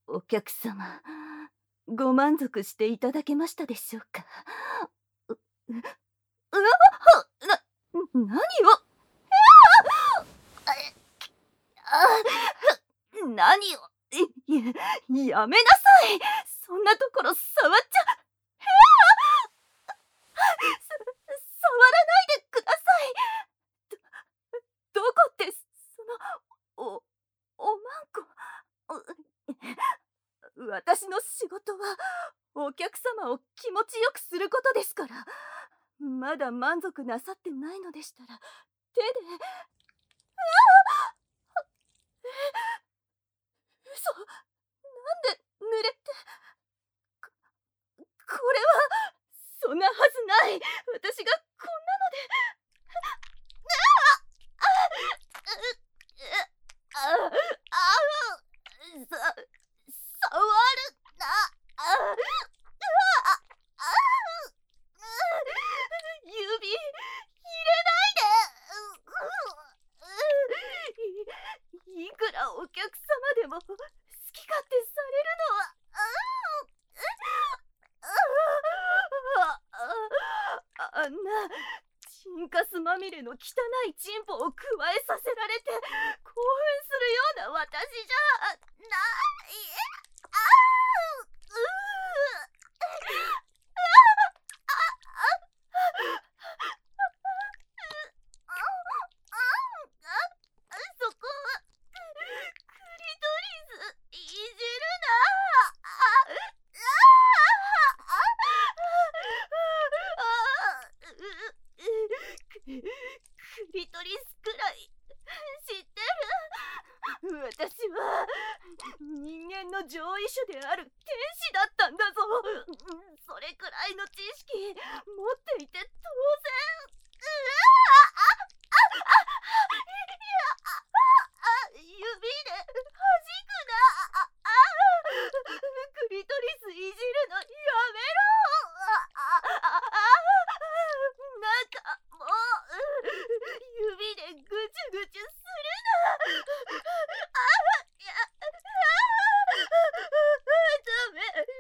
お客様、ご満足していただけましたでしょうか。う、う、うわな、何を、何を、やめなさい。そんなところ触っちゃ、触らないでください。どこって、おまんこ。私の仕事はお客様を気持ちよくすることですから。まだ満足なさってないのでしたら手で。嘘、なんで濡れて。これはそんなはずない。私がこんなので。触るな。指入れないで。いくらお客様でも好き勝手されるのは。あんなチンカスまみれの汚いチンポをくわえさせられて興奮するような私じゃない。そこはクリトリスいじるな。クリトリスくらい知ってる。私は人間の上位種である天使だったんだぞ。それくらいの知識持っていて当然。指で弾くな。クリトリスいじるのやめろ。なんかもう指でぐちゅぐちゅするな。ダメだ。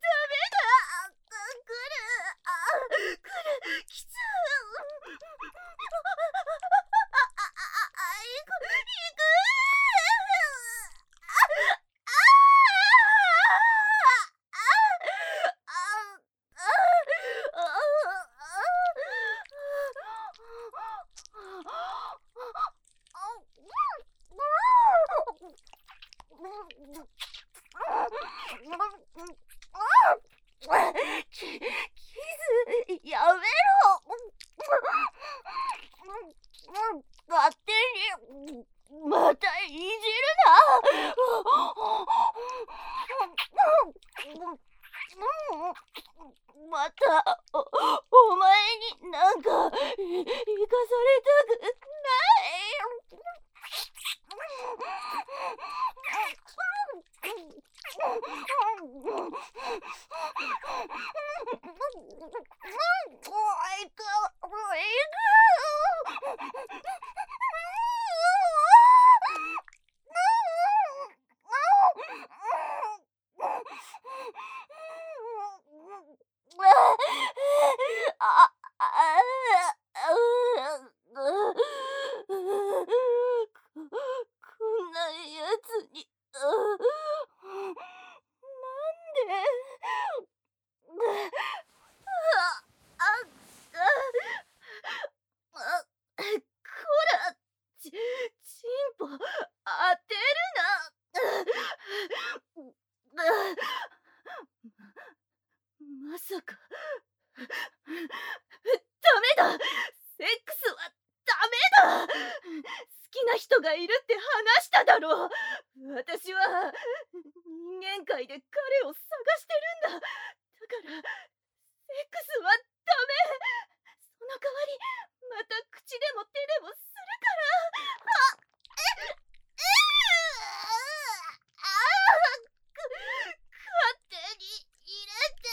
来る。きつ。行く。キスやめろ。勝手にまたいじるな。またお前になんか行かされたくない。こんなやつになんで。こら、チンポ当てるな。まさかダメだ。セックスはダメだ。好きな人がいるって話しただろう。私は人間界で彼を探してるんだ。だからセックスはダメ。その代わりまた口でも手でもするから。勝手に入れて。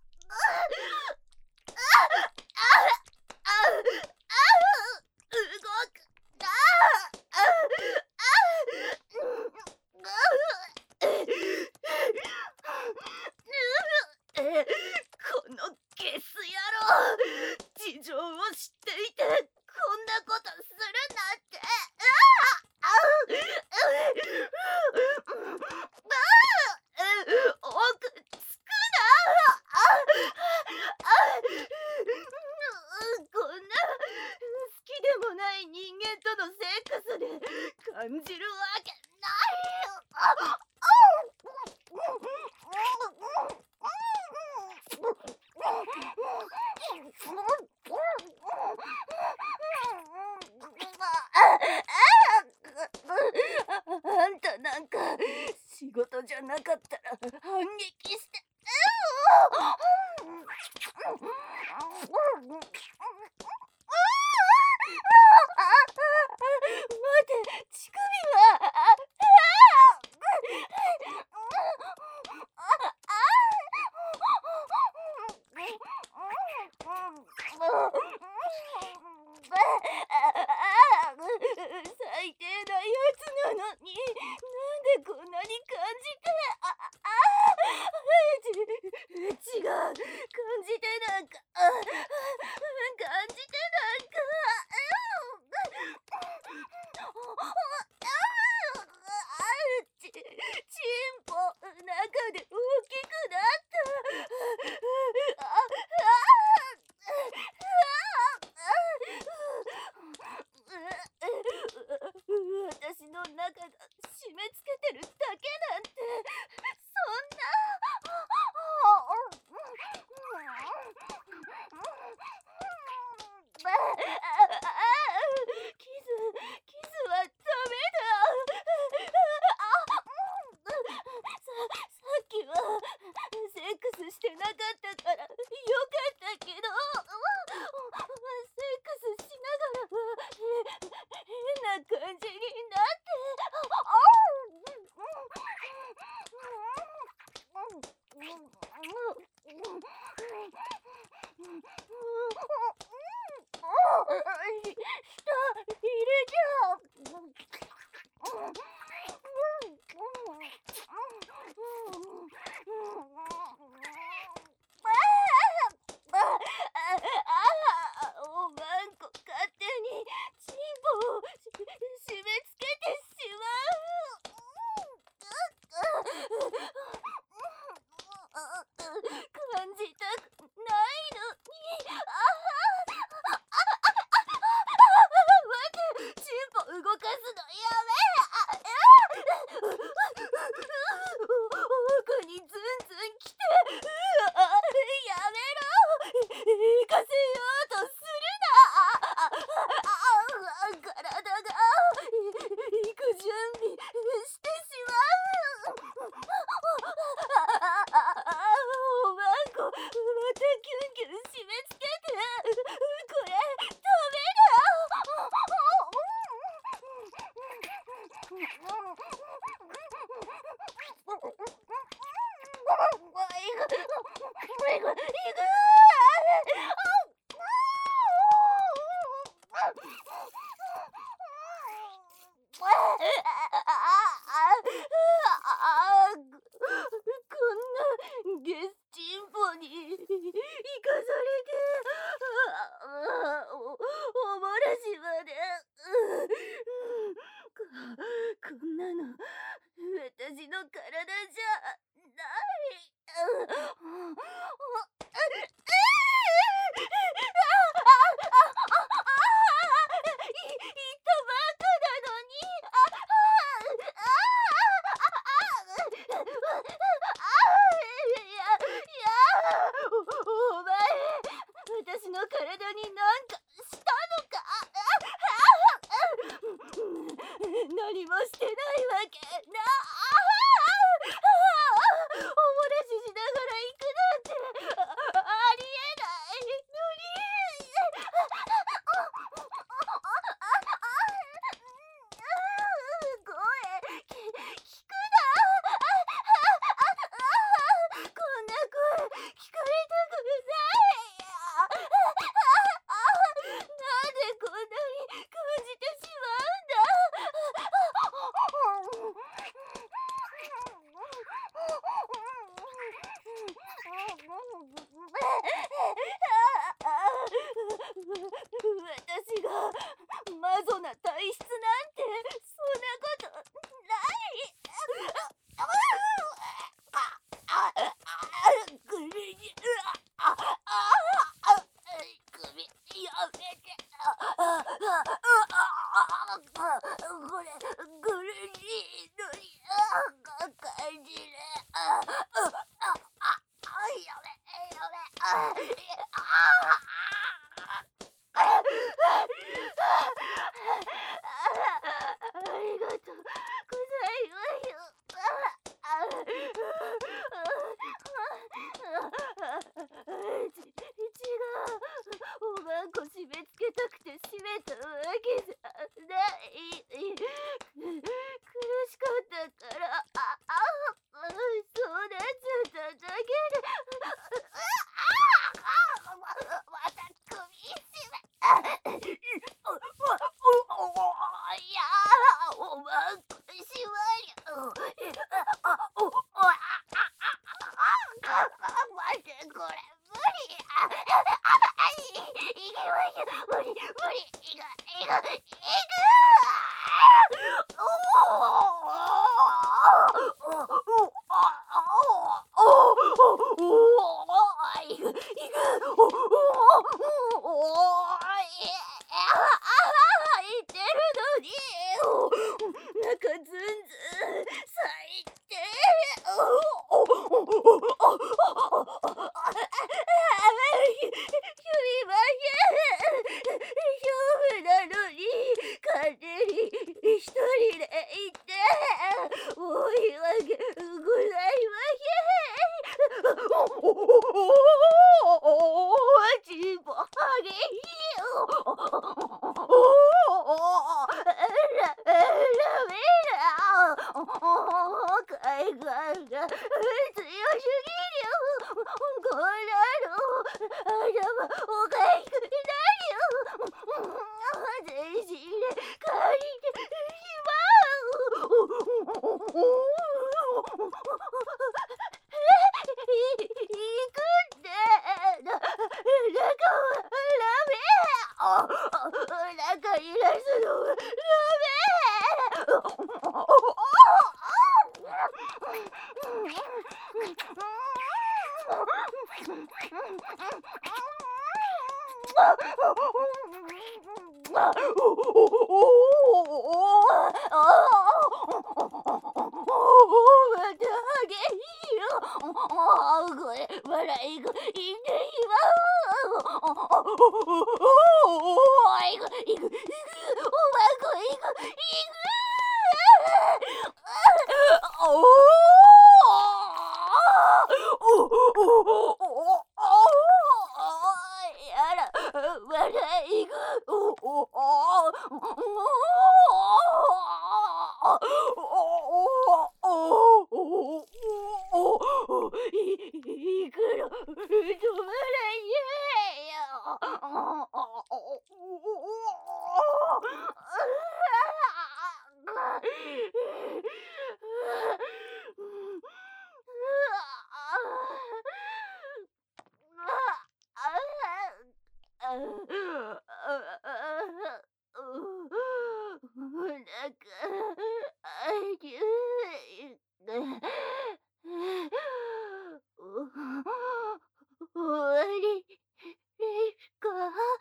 動くな。 ックスで感じるわけないよ。あんたなんか仕事じゃなかったら反撃して。待て、乳首は。最低なやつなのに、なんでこんなに感じて。違う、感じてなんか、感じてなんか。チンポ中で大きくなった。私の中が締め付けてるだけなんて、そんな。キスはダメだ。さっきはセックスしてなかったからよかったけど、セックスしながら変な感じになって。舌入れちゃう。おまんこ勝手にチンポを締め付けてしまう。感じたくないのに。待って、チンポ動かすのやめ。奥にズンズン来て。やめろ。行かせようとするな。体が行く準備してしまう。おまんこまたキュンキュン締め付けて。これダメこんなゲスチンポに生かされて。おもらしまで。こんなの私の体じゃない。言ったばっかなのに。お前、私の体になんかしたのか。何もしてないわけな。おもらししながら行くなんてありえないのに。声聞くな。こんな声聞かれたくない。なんでこんなに感じてしまうんだ。私がマゾな体質なんてそんなことない。首やめて。 これ苦しいのに感じる。やめ。ありがとうございます。違う。おまんこ締め付けたくて締めたわけじゃない。苦しかったから、そうなっちゃっただけで。また首絞め。いやおまんこしまり待って、これ無理。いけ無理。いく。いてるのに。なんかずん咲いて。すみません。勝負なのに勝手に一人で行って申し訳ございません。ちぼげダメだ。海岸が強すぎる。こんなの頭おかしくなるよ。全身で借りてしまう。行くって中はダメ。中に出すのはダまたあげるよ。これ笑いがいってしまう。いく。おまんこいく。やら、まだいく。いくら止まらん終わりですか？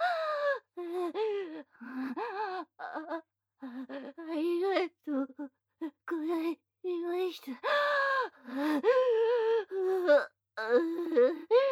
ありがとうございました。